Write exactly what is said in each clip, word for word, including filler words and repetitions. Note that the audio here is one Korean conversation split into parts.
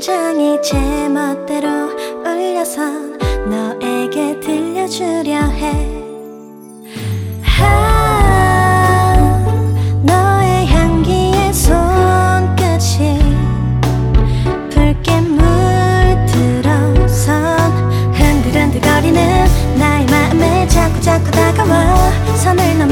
심장이 제멋대로 울려서 너에게 들려주려 해. 아, 너의 향기에 손끝이 붉게 물들어선 흔들흔들거리는 나의 마음에 자꾸자꾸 다가와 선을 넘어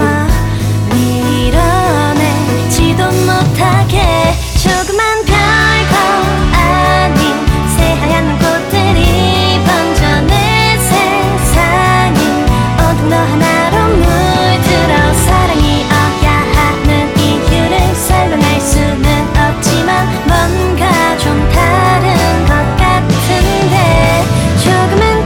밀어내지도 못하게. 조그만 별거 아닌 새하얀 눈꽃들이 번져 내 세상이 온통 너 하나로 물들어. 사랑이 어야 하는 이유를 설명할 수는 없지만 뭔가 좀 다른 것 같은데. 조금은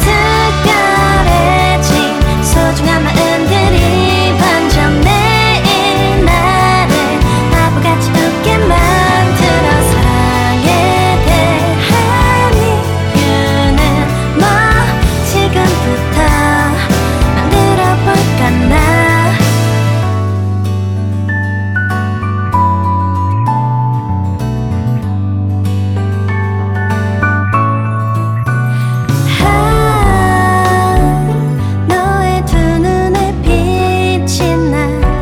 특별해진 소중한 마음들이 번져 매일 나를 바보같이 웃게 만들어. 사랑에 대한 이유는 뭐 지금부터 만들어 볼까 나. 아, 너의 두 눈에 빛이 나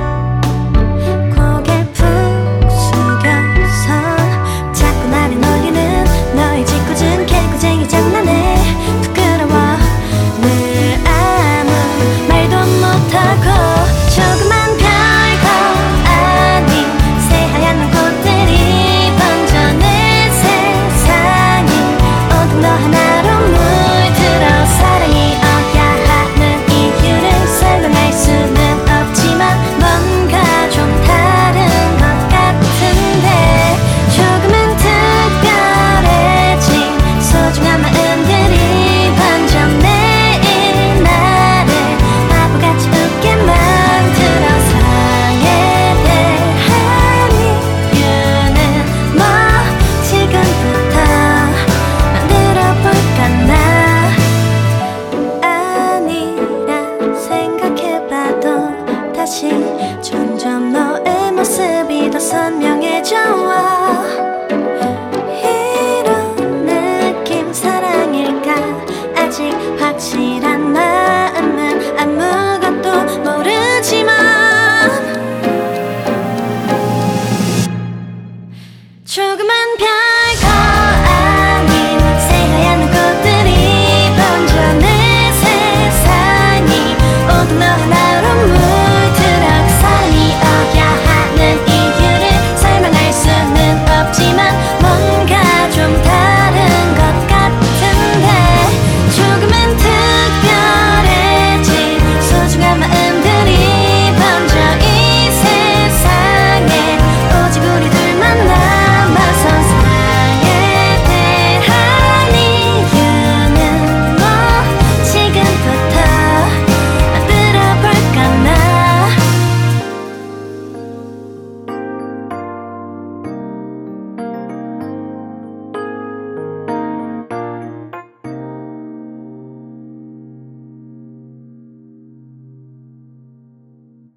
고개 푹 숙여서 자꾸 나를 놀리는 너의 짓궂은 개구쟁이 장난에 부끄러워 늘 아무 말도 못하고. 조그만 별거 아닌 새하얀 눈꽃들이 번져 내 세상이 온통 너 하나로 물들어. 사랑이 어야 하는 이유를 설명할 수는 없지만 뭔가 좀 다른 것 같은데. 조금은 특별해진 소중한 마음들이 번져 매일 나를 바보같이 웃게 만들어. 사랑에 대한 이유는 뭐 지금부터 만들어 볼까 나. 아니라 생각해봐도 다시 점점 너의 모습이 더 선명해져.